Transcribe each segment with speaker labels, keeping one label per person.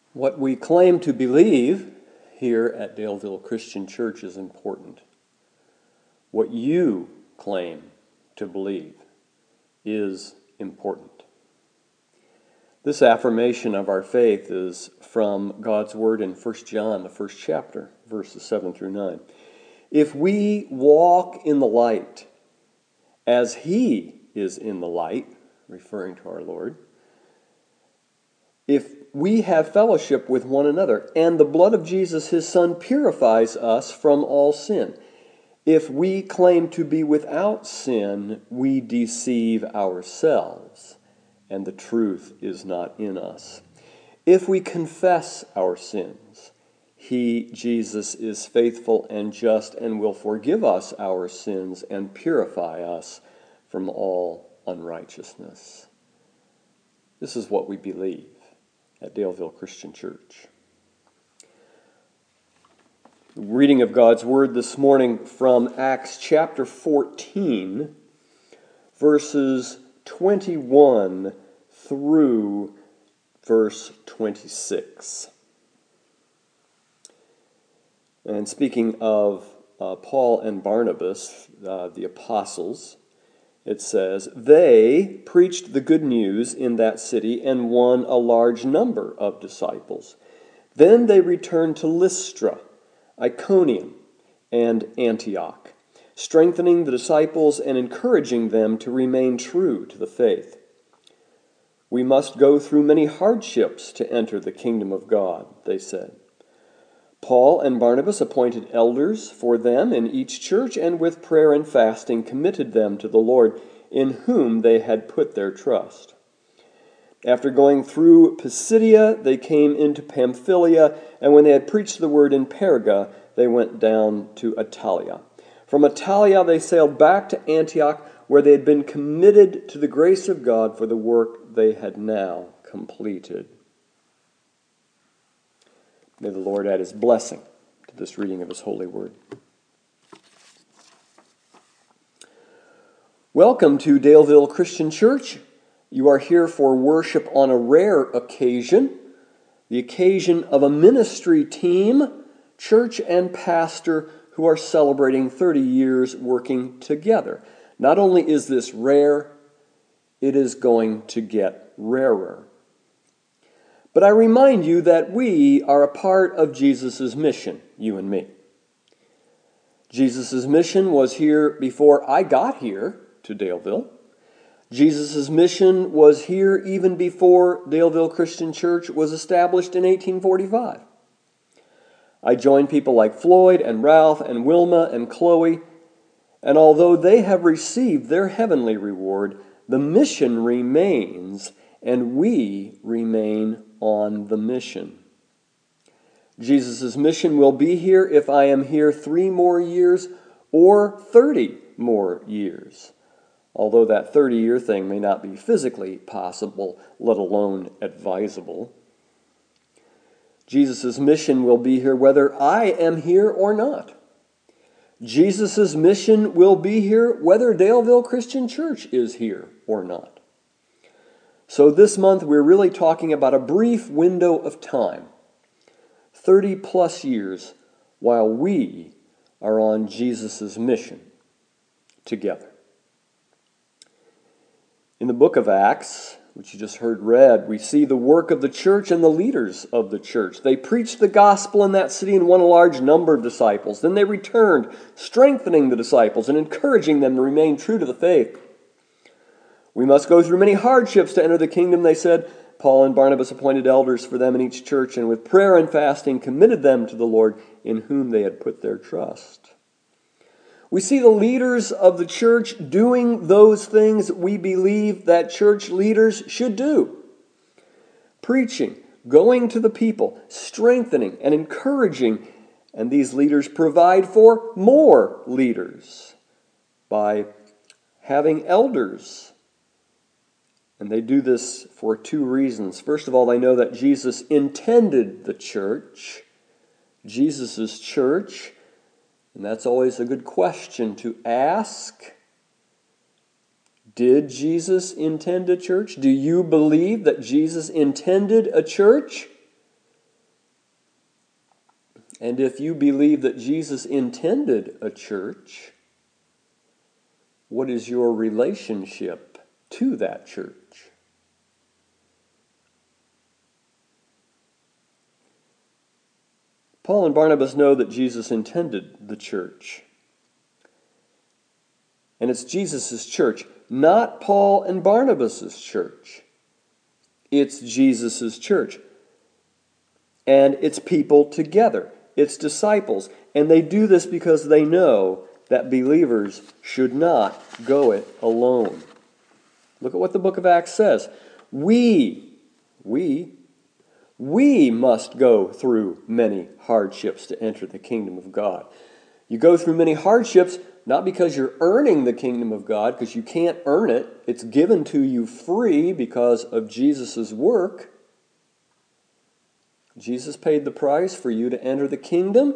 Speaker 1: What we claim to believe here at Daleville Christian Church is important. What you claim to believe is important. This affirmation of our faith is from God's Word in 1 John, the first chapter, verses 7 through 9. If we walk in the light as He is in the light, referring to our Lord, if we have fellowship with one another, and the blood of Jesus, His Son, purifies us from all sin. If we claim to be without sin, we deceive ourselves, and the truth is not in us. If we confess our sins, He, Jesus, is faithful and just and will forgive us our sins and purify us from all unrighteousness. This is what we believe at Daleville Christian Church. The reading of God's Word this morning from Acts chapter 14, verses 21 through verse 26. And speaking of Paul and Barnabas, the apostles, it says, they preached the good news in that city and won a large number of disciples. Then they returned to Lystra, Iconium, and Antioch, strengthening the disciples and encouraging them to remain true to the faith. We must go through many hardships to enter the kingdom of God, they said. Paul and Barnabas appointed elders for them in each church, and with prayer and fasting committed them to the Lord, in whom they had put their trust. After going through Pisidia, they came into Pamphylia, and when they had preached the word in Perga, they went down to Attalia. From Attalia they sailed back to Antioch, where they had been committed to the grace of God for the work they had now completed. May the Lord add His blessing to this reading of His holy word. Welcome to Daleville Christian Church. You are here for worship on a rare occasion, the occasion of a ministry team, church and pastor who are celebrating 30 years working together. Not only is this rare, it is going to get rarer. But I remind you that we are a part of Jesus' mission, you and me. Jesus' mission was here before I got here to Daleville. Jesus' mission was here even before Daleville Christian Church was established in 1845. I joined people like Floyd and Ralph and Wilma and Chloe, and although they have received their heavenly reward, the mission remains, and we remain on the mission. Jesus' mission will be here if I am here 3 more years or 30 more years. Although that 30-year thing may not be physically possible, let alone advisable. Jesus' mission will be here whether I am here or not. Jesus' mission will be here whether Daleville Christian Church is here or not. So this month we're really talking about a brief window of time, 30 plus years, while we are on Jesus' mission together. In the book of Acts, which you just heard read, we see the work of the church and the leaders of the church. They preached the gospel in that city and won a large number of disciples. Then they returned, strengthening the disciples and encouraging them to remain true to the faith. We must go through many hardships to enter the kingdom, they said. Paul and Barnabas appointed elders for them in each church, and with prayer and fasting committed them to the Lord, in whom they had put their trust. We see the leaders of the church doing those things we believe that church leaders should do. Preaching, going to the people, strengthening and encouraging, and these leaders provide for more leaders by having elders. And they do this for 2 reasons. First of all, they know that Jesus intended the church, Jesus' church, and that's always a good question to ask. Did Jesus intend a church? Do you believe that Jesus intended a church? And if you believe that Jesus intended a church, what is your relationship to that church? Paul and Barnabas know that Jesus intended the church. And it's Jesus' church, not Paul and Barnabas' church. It's Jesus' church. And it's people together. It's disciples. And they do this because they know that believers should not go it alone. Look at what the book of Acts says. We must go through many hardships to enter the kingdom of God. You go through many hardships not because you're earning the kingdom of God, because you can't earn it. It's given to you free because of Jesus' work. Jesus paid the price for you to enter the kingdom.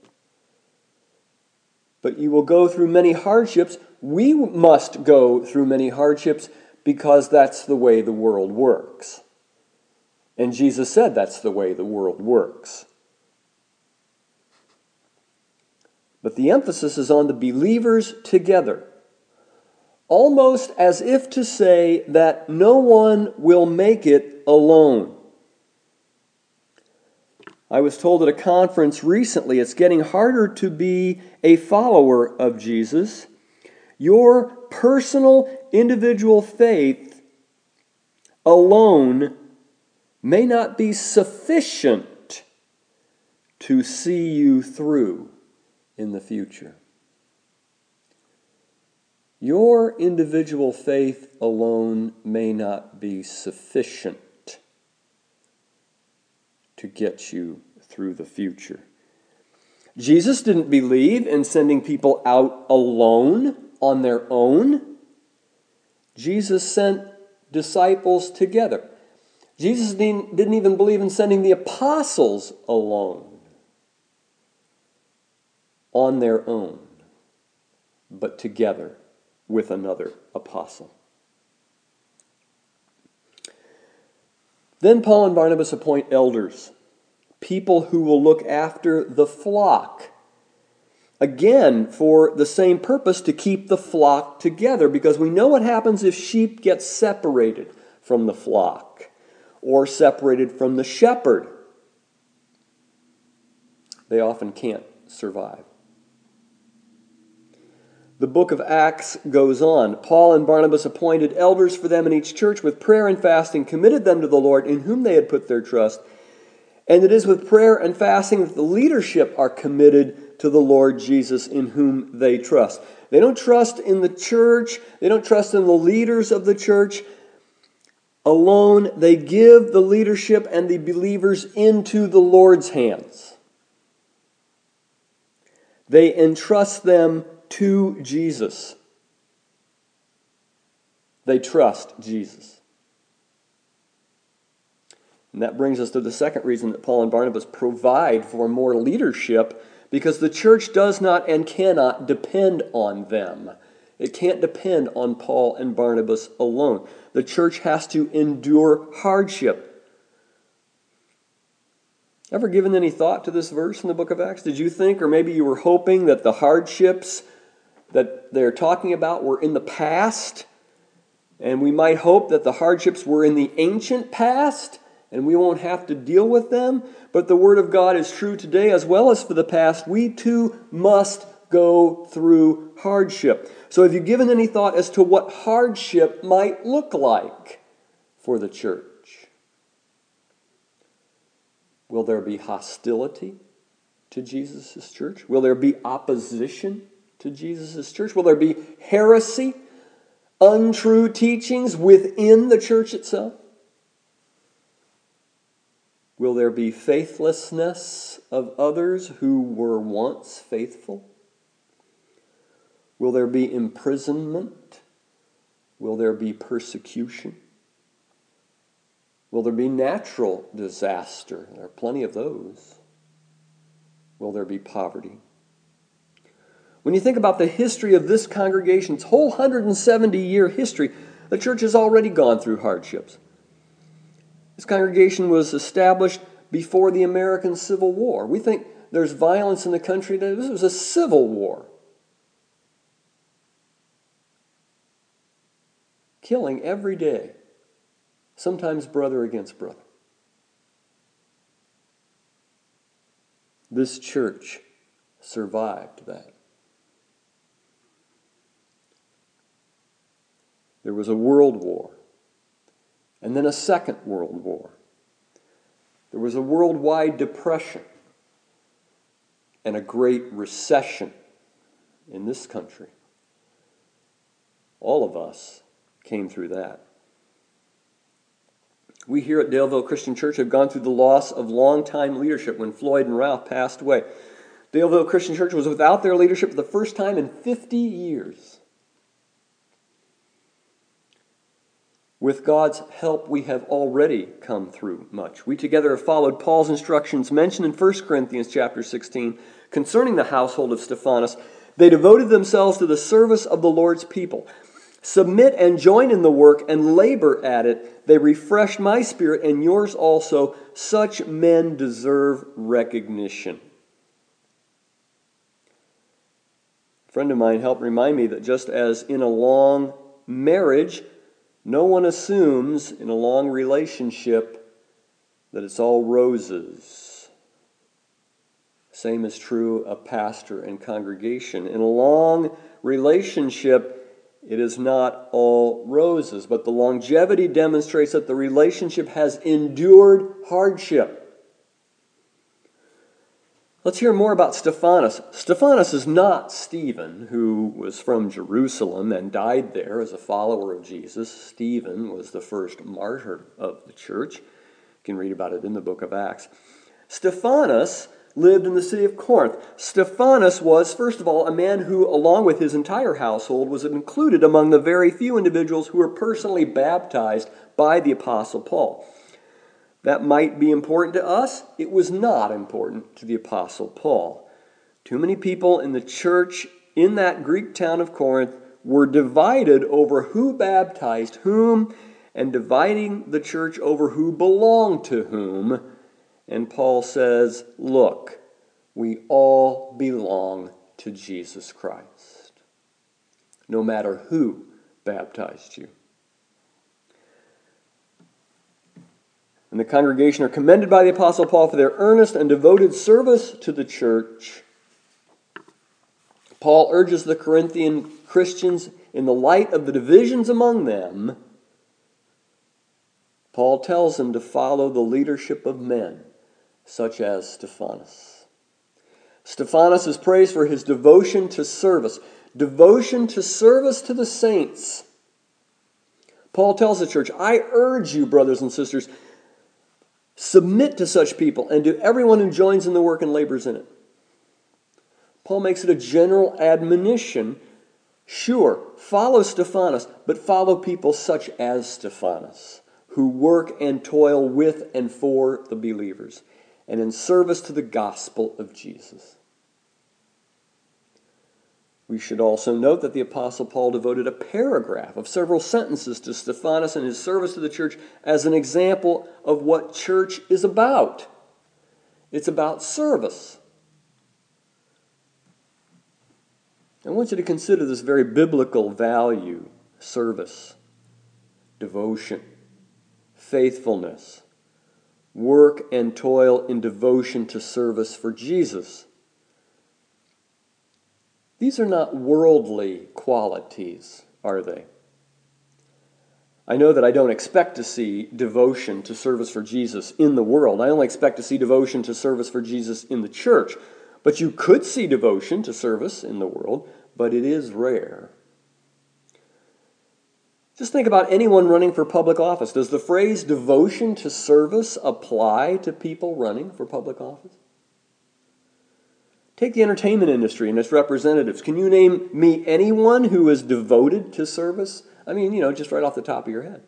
Speaker 1: But you will go through many hardships. We must go through many hardships because that's the way the world works. And Jesus said that's the way the world works. But the emphasis is on the believers together, almost as if to say that no one will make it alone. I was told at a conference recently it's getting harder to be a follower of Jesus. Your personal, individual faith alone may not be sufficient to see you through in the future. Your individual faith alone may not be sufficient to get you through the future. Jesus didn't believe in sending people out alone on their own. Jesus sent disciples together. Jesus didn't even believe in sending the apostles alone on their own, but together with another apostle. Then Paul and Barnabas appoint elders, people who will look after the flock. Again, for the same purpose, to keep the flock together, because we know what happens if sheep get separated from the flock or separated from the shepherd. They often can't survive. The book of Acts goes on. Paul and Barnabas appointed elders for them in each church with prayer and fasting, committed them to the Lord in whom they had put their trust. And it is with prayer and fasting that the leadership are committed to the Lord Jesus in whom they trust. They don't trust in the church. They don't trust in the leaders of the church alone. They give the leadership and the believers into the Lord's hands. They entrust them to Jesus. They trust Jesus. And that brings us to the second reason that Paul and Barnabas provide for more leadership, because the church does not and cannot depend on them. It can't depend on Paul and Barnabas alone. The church has to endure hardship. Ever given any thought to this verse in the book of Acts? Did you think, or maybe you were hoping, that the hardships that they're talking about were in the past? And we might hope that the hardships were in the ancient past, and we won't have to deal with them. But the Word of God is true today as well as for the past. We too must go through hardship. So have you given any thought as to what hardship might look like for the church? Will there be hostility to Jesus' church? Will there be opposition to Jesus' church? Will there be heresy, untrue teachings within the church itself? Will there be faithlessness of others who were once faithful? Will there be imprisonment? Will there be persecution? Will there be natural disaster? There are plenty of those. Will there be poverty? When you think about the history of this congregation's whole 170-year history, the church has already gone through hardships. This congregation was established before the American Civil War. We think there's violence in the country today. This was a civil war. Killing every day. Sometimes brother against brother. This church survived that. There was a world war, and then a second world war. There was a worldwide depression and a great recession in this country. All of us came through that. We here at Daleville Christian Church have gone through the loss of longtime leadership when Floyd and Ralph passed away. Daleville Christian Church was without their leadership for the first time in 50 years. With God's help, we have already come through much. We together have followed Paul's instructions mentioned in 1 Corinthians chapter 16 concerning the household of Stephanas. They devoted themselves to the service of the Lord's people. Submit and join in the work and labor at it. They refreshed my spirit and yours also. Such men deserve recognition. A friend of mine helped remind me that just as in a long marriage, no one assumes in a long relationship that it's all roses. Same is true of pastor and congregation. In a long relationship, it is not all roses, but the longevity demonstrates that the relationship has endured hardship. Let's hear more about Stephanas. Stephanas is not Stephen, who was from Jerusalem and died there as a follower of Jesus. Stephen was the first martyr of the church. You can read about it in the book of Acts. Stephanas lived in the city of Corinth. Stephanas was, first of all, a man who, along with his entire household, was included among the very few individuals who were personally baptized by the Apostle Paul. That might be important to us. It was not important to the Apostle Paul. Too many people in the church in that Greek town of Corinth were divided over who baptized whom and dividing the church over who belonged to whom. And Paul says, look, we all belong to Jesus Christ, no matter who baptized you. And the congregation are commended by the Apostle Paul for their earnest and devoted service to the church. Paul urges the Corinthian Christians, in the light of the divisions among them, Paul tells them to follow the leadership of men, such as Stephanas. Stephanas is praised for his devotion to service to the saints. Paul tells the church, I urge you, brothers and sisters, submit to such people and to everyone who joins in the work and labors in it. Paul makes it a general admonition. Sure, follow Stephanas, but follow people such as Stephanas, who work and toil with and for the believers, and in service to the gospel of Jesus. We should also note that the Apostle Paul devoted a paragraph of several sentences to Stephanas and his service to the church as an example of what church is about. It's about service. I want you to consider this very biblical value: service, devotion, faithfulness, work and toil in devotion to service for Jesus. These are not worldly qualities, are they? I know that I don't expect to see devotion to service for Jesus in the world. I only expect to see devotion to service for Jesus in the church. But you could see devotion to service in the world, but it is rare. Just think about anyone running for public office. Does the phrase devotion to service apply to people running for public office? Take the entertainment industry and its representatives. Can you name me anyone who is devoted to service? I mean, just right off the top of your head.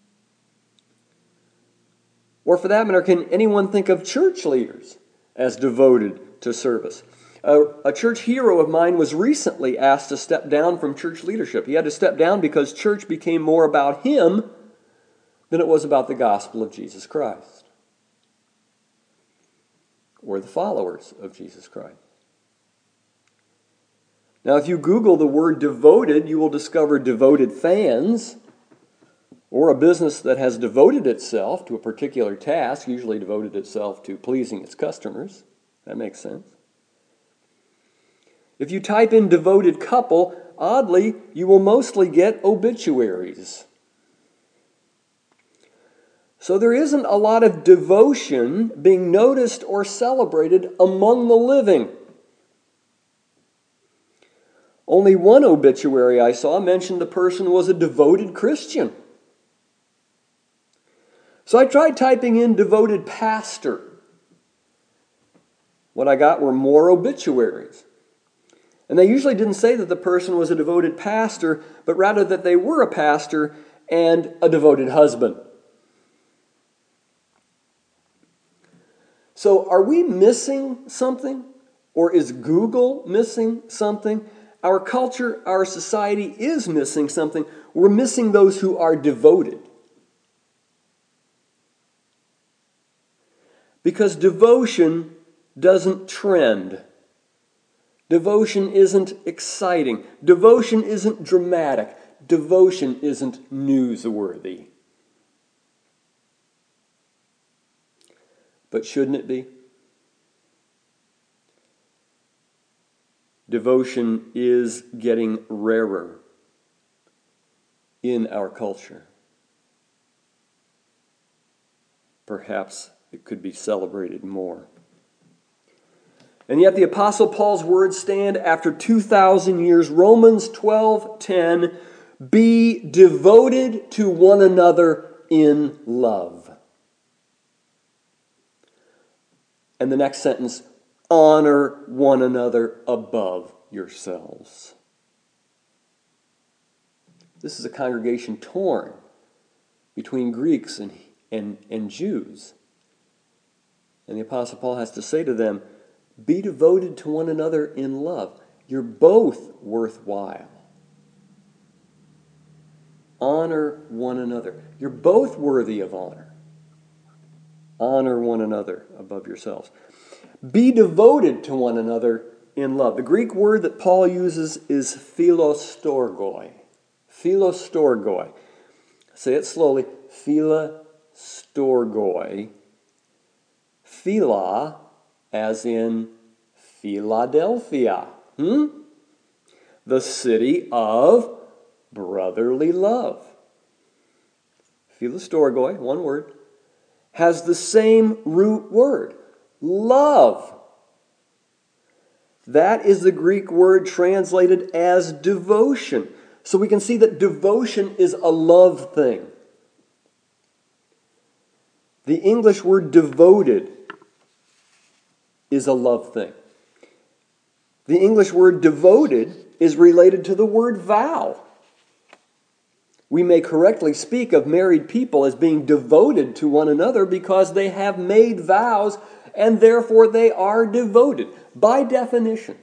Speaker 1: Or for that matter, can anyone think of church leaders as devoted to service? A church hero of mine was recently asked to step down from church leadership. He had to step down because church became more about him than it was about the gospel of Jesus Christ. or the followers of Jesus Christ. Now, if you Google the word devoted, you will discover devoted fans, or a business that has devoted itself to a particular task, usually devoted itself to pleasing its customers. That makes sense. If you type in devoted couple, oddly, you will mostly get obituaries. So there isn't a lot of devotion being noticed or celebrated among the living. Only one obituary I saw mentioned the person was a devoted Christian. So I tried typing in devoted pastor. What I got were more obituaries. And they usually didn't say that the person was a devoted pastor, but rather that they were a pastor and a devoted husband. So are we missing something? Or is Google missing something? Our culture, our society is missing something. We're missing those who are devoted. Because devotion doesn't trend. Devotion isn't exciting. Devotion isn't dramatic. Devotion isn't newsworthy. But shouldn't it be? Devotion is getting rarer in our culture. Perhaps it could be celebrated more. And yet the Apostle Paul's words stand after 2,000 years. Romans 12:10, be devoted to one another in love. And the next sentence, honor one another above yourselves. This is a congregation torn between Greeks and Jews. And the Apostle Paul has to say to them, be devoted to one another in love. You're both worthwhile. Honor one another. You're both worthy of honor. Honor one another above yourselves. Be devoted to one another in love. The Greek word that Paul uses is philostorgoi. Philostorgoi. Say it slowly. Philostorgoi. Phila, as in Philadelphia. The city of brotherly love. Philostorgoi, one word, has the same root word, love. That is the Greek word translated as devotion. So we can see that devotion is a love thing. The English word devoted is a love thing. The English word devoted is related to the word vow. We may correctly speak of married people as being devoted to one another because they have made vows and therefore they are devoted by definition.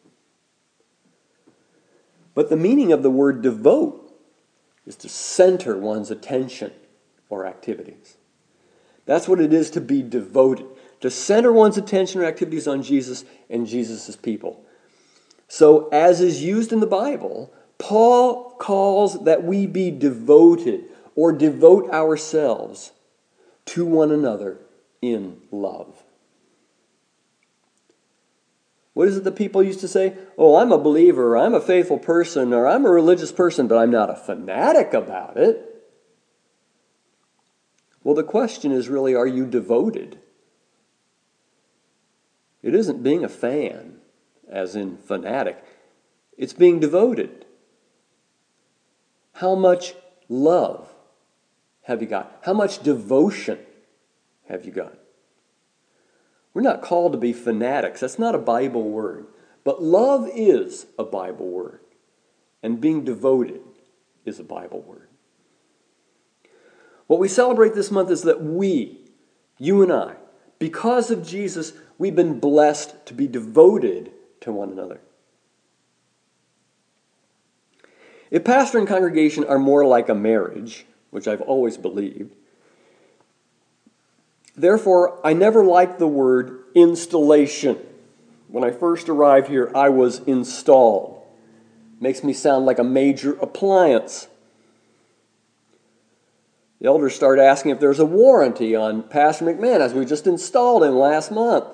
Speaker 1: But the meaning of the word devote is to center one's attention or activities. That's what it is to be devoted. To center one's attention or activities on Jesus and Jesus' people. So, as is used in the Bible, Paul calls that we be devoted or devote ourselves to one another in love. What is it that people used to say? Oh, I'm a believer, or I'm a faithful person, or I'm a religious person, but I'm not a fanatic about it. Well, the question is really, are you devoted? It isn't being a fan, as in fanatic. It's being devoted. How much love have you got? How much devotion have you got? We're not called to be fanatics. That's not a Bible word. But love is a Bible word. And being devoted is a Bible word. What we celebrate this month is that we, you and I, because of Jesus, we've been blessed to be devoted to one another. If pastor and congregation are more like a marriage, which I've always believed, Therefore, I never liked the word installation. When I first arrived here, I was installed. Makes me sound like a major appliance. The elders started asking if there's a warranty on Pastor McMahon, we just installed him last month.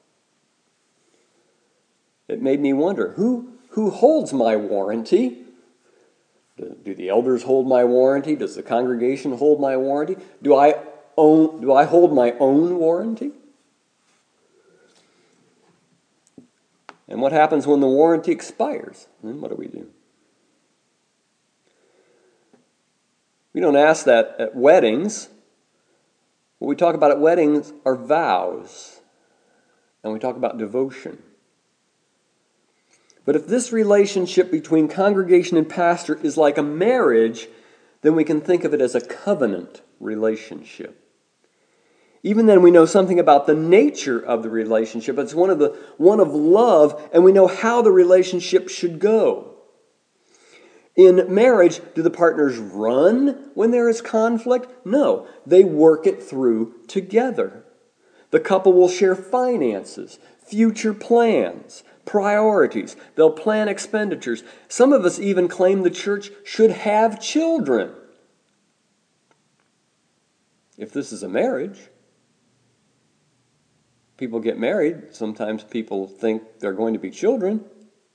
Speaker 1: It made me wonder, who holds my warranty? Do the elders hold my warranty? Does the congregation hold my warranty? Do I hold my own warranty? And what happens when the warranty expires? Then what do we do? We don't ask that at weddings. What we talk about at weddings are vows. And we talk about devotion. But if this relationship between congregation and pastor is like a marriage, then we can think of it as a covenant relationship. Even then, we know something about the nature of the relationship. It's one of love, and we know how the relationship should go. In marriage, do the partners run when there is conflict? No, they work it through together. The couple will share finances, future plans, priorities. They'll plan expenditures. Some of us even claim the church should have children. If this is a marriage, people get married. Sometimes people think they're going to be children.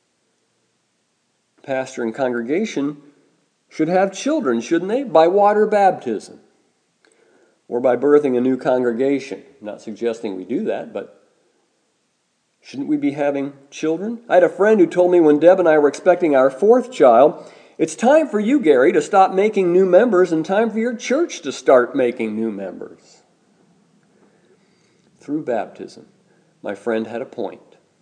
Speaker 1: Pastor and congregation should have children, shouldn't they? By water baptism or by birthing a new congregation. I'm not suggesting we do that, but shouldn't we be having children? I had a friend who told me when Deb and I were expecting our fourth child, it's time for you, Gary, to stop making new members and time for your church to start making new members. Through baptism, my friend had a point.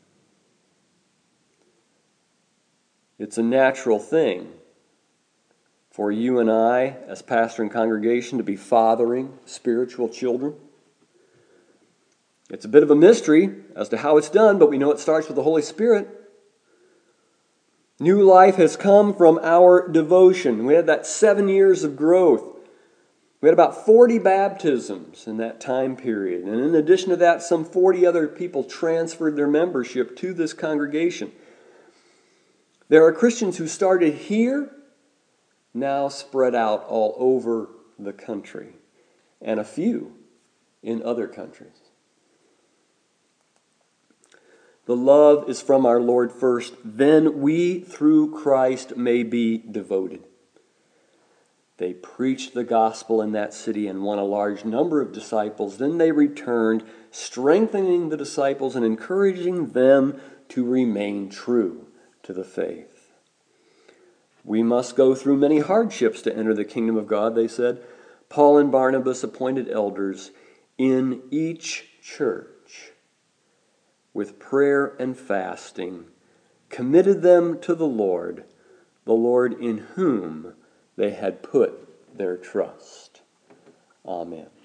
Speaker 1: It's a natural thing for you and I, as pastor and congregation, to be fathering spiritual children. It's a bit of a mystery as to how it's done, but we know it starts with the Holy Spirit. New life has come from our devotion. We had that 7 years of growth. We had about 40 baptisms in that time period. And in addition to that, some 40 other people transferred their membership to this congregation. There are Christians who started here, now spread out all over the country, and a few in other countries. The love is from our Lord first, then we through Christ may be devoted. They preached the gospel in that city and won a large number of disciples. Then they returned, strengthening the disciples and encouraging them to remain true to the faith. We must go through many hardships to enter the kingdom of God, they said. Paul and Barnabas appointed elders in each church with prayer and fasting, committed them to the Lord in whom they had put their trust. Amen.